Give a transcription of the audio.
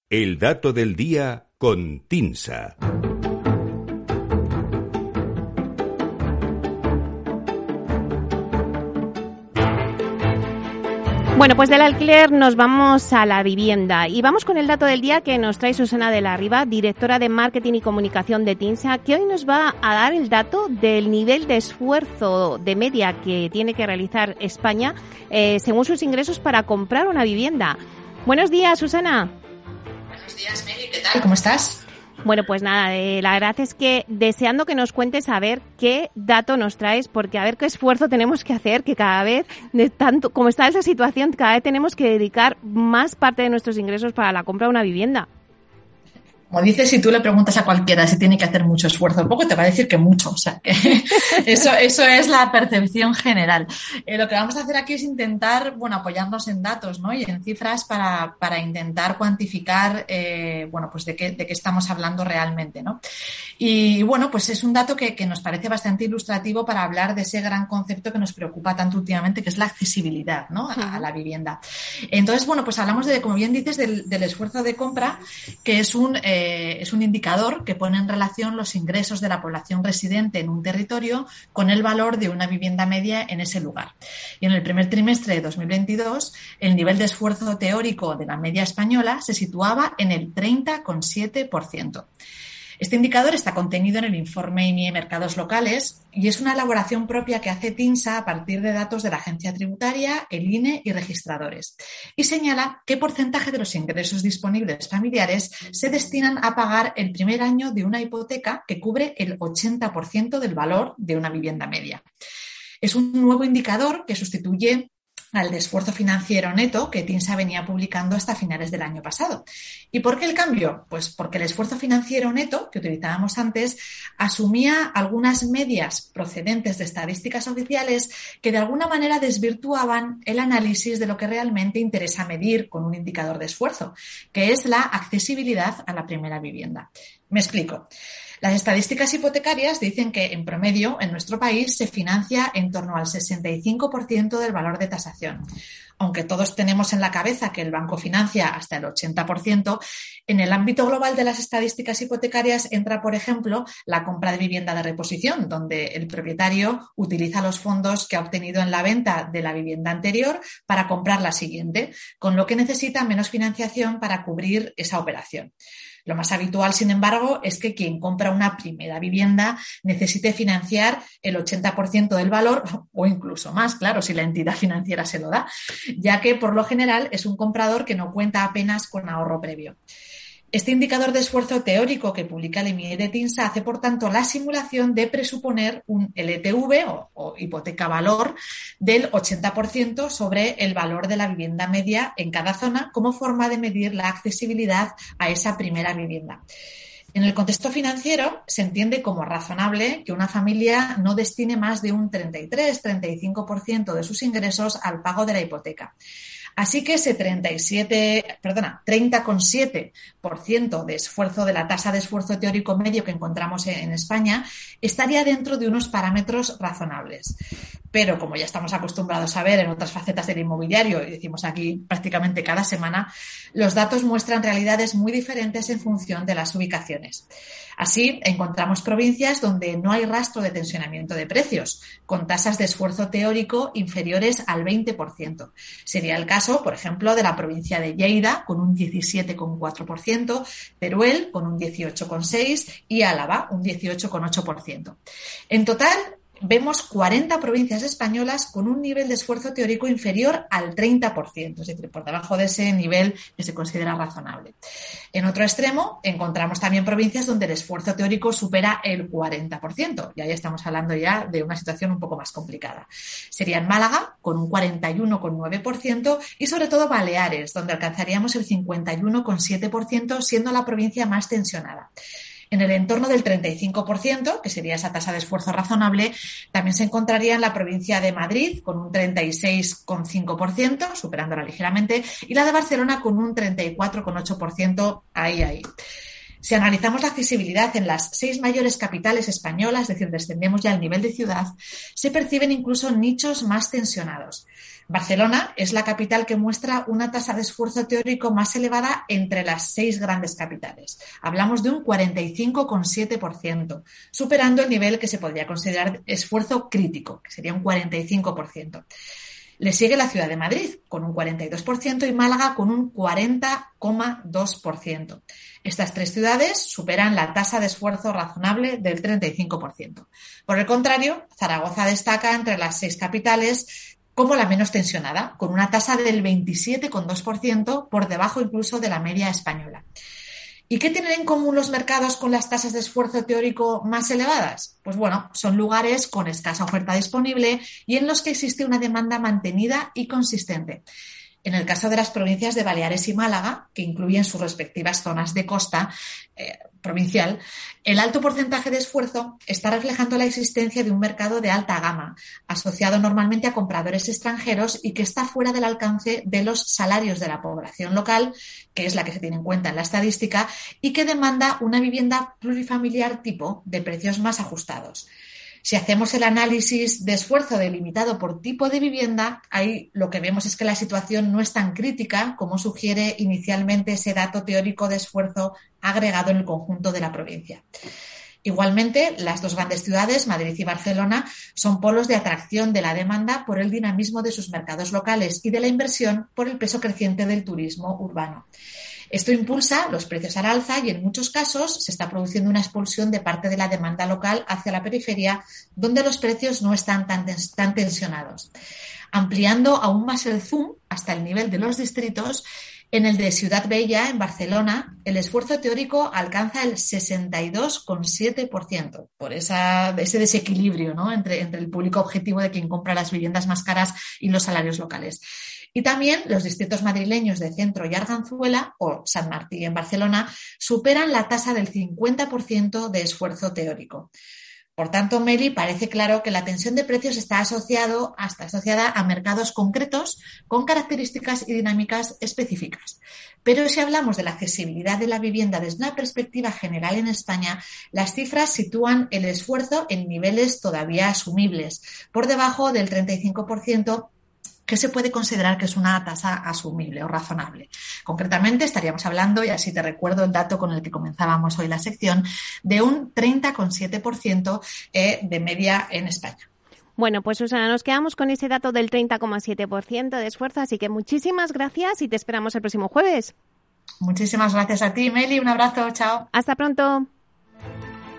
El dato del día con TINSA. Bueno, pues del alquiler nos vamos a la vivienda y vamos con el dato del día que nos trae Susana de la Riva, directora de Marketing y Comunicación de TINSA, que hoy nos va a dar el dato del nivel de esfuerzo de media que tiene que realizar España según sus ingresos para comprar una vivienda. Buenos días, Susana. Buenos días, Meli, ¿qué tal? ¿Cómo estás? Bueno, pues nada, la verdad es que deseando que nos cuentes a ver qué dato nos traes, porque a ver qué esfuerzo tenemos que hacer, que cada vez, de tanto como está esa situación, cada vez tenemos que dedicar más parte de nuestros ingresos para la compra de una vivienda. Como dices, si tú le preguntas a cualquiera si tiene que hacer mucho esfuerzo o poco, te va a decir que mucho. O sea, que eso es la percepción general. Lo que vamos a hacer aquí es intentar, apoyarnos en datos, ¿no? Y en cifras para intentar cuantificar, pues de qué estamos hablando realmente, ¿no? Y pues es un dato que nos parece bastante ilustrativo para hablar de ese gran concepto que nos preocupa tanto últimamente, que es la accesibilidad, ¿no? A la vivienda. Entonces, pues hablamos como bien dices, del esfuerzo de compra, que es un indicador que pone en relación los ingresos de la población residente en un territorio con el valor de una vivienda media en ese lugar. Y en el primer trimestre de 2022, el nivel de esfuerzo teórico de la media española se situaba en el 30,7%. Este indicador está contenido en el informe INIE Mercados Locales y es una elaboración propia que hace TINSA a partir de datos de la Agencia Tributaria, el INE y registradores. Y señala qué porcentaje de los ingresos disponibles familiares se destinan a pagar el primer año de una hipoteca que cubre el 80% del valor de una vivienda media. Es un nuevo indicador que sustituye al de esfuerzo financiero neto que TINSA venía publicando hasta finales del año pasado. ¿Y por qué el cambio? Pues porque el esfuerzo financiero neto que utilizábamos antes asumía algunas medias procedentes de estadísticas oficiales que de alguna manera desvirtuaban el análisis de lo que realmente interesa medir con un indicador de esfuerzo, que es la accesibilidad a la primera vivienda. Me explico. Las estadísticas hipotecarias dicen que, en promedio, en nuestro país se financia en torno al 65% del valor de tasación. Aunque todos tenemos en la cabeza que el banco financia hasta el 80%, en el ámbito global de las estadísticas hipotecarias entra, por ejemplo, la compra de vivienda de reposición, donde el propietario utiliza los fondos que ha obtenido en la venta de la vivienda anterior para comprar la siguiente, con lo que necesita menos financiación para cubrir esa operación. Lo más habitual, sin embargo, es que quien compra una primera vivienda necesite financiar el 80% del valor o incluso más, claro, si la entidad financiera se lo da, ya que por lo general es un comprador que no cuenta apenas con ahorro previo. Este indicador de esfuerzo teórico que publica el INIE de TINSA hace, por tanto, la simulación de presuponer un LTV o hipoteca valor del 80% sobre el valor de la vivienda media en cada zona como forma de medir la accesibilidad a esa primera vivienda. En el contexto financiero se entiende como razonable que una familia no destine más de un 33-35% de sus ingresos al pago de la hipoteca. Así que ese 30,7% de esfuerzo de la tasa de esfuerzo teórico medio que encontramos en España estaría dentro de unos parámetros razonables. Pero, como ya estamos acostumbrados a ver en otras facetas del inmobiliario, y decimos aquí prácticamente cada semana, los datos muestran realidades muy diferentes en función de las ubicaciones. Así, encontramos provincias donde no hay rastro de tensionamiento de precios, con tasas de esfuerzo teórico inferiores al 20%. Sería el caso, por ejemplo, de la provincia de Lleida, con un 17,4%, Teruel, con un 18,6% y Álava, un 18,8%. En total, vemos 40 provincias españolas con un nivel de esfuerzo teórico inferior al 30%, es decir, por debajo de ese nivel que se considera razonable. En otro extremo, encontramos también provincias donde el esfuerzo teórico supera el 40%, y ahí estamos hablando ya de una situación un poco más complicada. Serían Málaga, con un 41,9%, y sobre todo Baleares, donde alcanzaríamos el 51,7%, siendo la provincia más tensionada. En el entorno del 35%, que sería esa tasa de esfuerzo razonable, también se encontraría en la provincia de Madrid con un 36,5%, superándola ligeramente, y la de Barcelona con un 34,8%, ahí. Si analizamos la accesibilidad en las 6 mayores capitales españolas, es decir, descendemos ya al nivel de ciudad, se perciben incluso nichos más tensionados. Barcelona es la capital que muestra una tasa de esfuerzo teórico más elevada entre las 6 grandes capitales. Hablamos de un 45,7%, superando el nivel que se podría considerar esfuerzo crítico, que sería un 45%. Le sigue la ciudad de Madrid, con un 42%, y Málaga, con un 40,2%. Estas 3 ciudades superan la tasa de esfuerzo razonable del 35%. Por el contrario, Zaragoza destaca entre las 6 capitales como la menos tensionada, con una tasa del 27,2%, por debajo incluso de la media española. ¿Y qué tienen en común los mercados con las tasas de esfuerzo teórico más elevadas? Pues bueno, son lugares con escasa oferta disponible y en los que existe una demanda mantenida y consistente. En el caso de las provincias de Baleares y Málaga, que incluyen sus respectivas zonas de costa provincial, el alto porcentaje de esfuerzo está reflejando la existencia de un mercado de alta gama, asociado normalmente a compradores extranjeros y que está fuera del alcance de los salarios de la población local, que es la que se tiene en cuenta en la estadística, y que demanda una vivienda plurifamiliar tipo de precios más ajustados. Si hacemos el análisis de esfuerzo delimitado por tipo de vivienda, ahí lo que vemos es que la situación no es tan crítica como sugiere inicialmente ese dato teórico de esfuerzo agregado en el conjunto de la provincia. Igualmente, las 2 grandes ciudades, Madrid y Barcelona, son polos de atracción de la demanda por el dinamismo de sus mercados locales y de la inversión por el peso creciente del turismo urbano. Esto impulsa los precios al alza y en muchos casos se está produciendo una expulsión de parte de la demanda local hacia la periferia, donde los precios no están tan tensionados. Ampliando aún más el zoom hasta el nivel de los distritos, en el de Ciudad Bella, en Barcelona, el esfuerzo teórico alcanza el 62,7% por ese desequilibrio, ¿no?, entre el público objetivo de quien compra las viviendas más caras y los salarios locales. Y también los distritos madrileños de Centro y Arganzuela, o Sant Martí en Barcelona, superan la tasa del 50% de esfuerzo teórico. Por tanto, Meli, parece claro que la tensión de precios está asociada a mercados concretos con características y dinámicas específicas. Pero si hablamos de la accesibilidad de la vivienda desde una perspectiva general en España, las cifras sitúan el esfuerzo en niveles todavía asumibles, por debajo del 35%, que se puede considerar que es una tasa asumible o razonable. Concretamente, estaríamos hablando, y así te recuerdo el dato con el que comenzábamos hoy la sección, de un 30,7% de media en España. Bueno, pues Susana, nos quedamos con ese dato del 30,7% de esfuerzo, así que muchísimas gracias y te esperamos el próximo jueves. Muchísimas gracias a ti, Meli. Un abrazo, chao. Hasta pronto.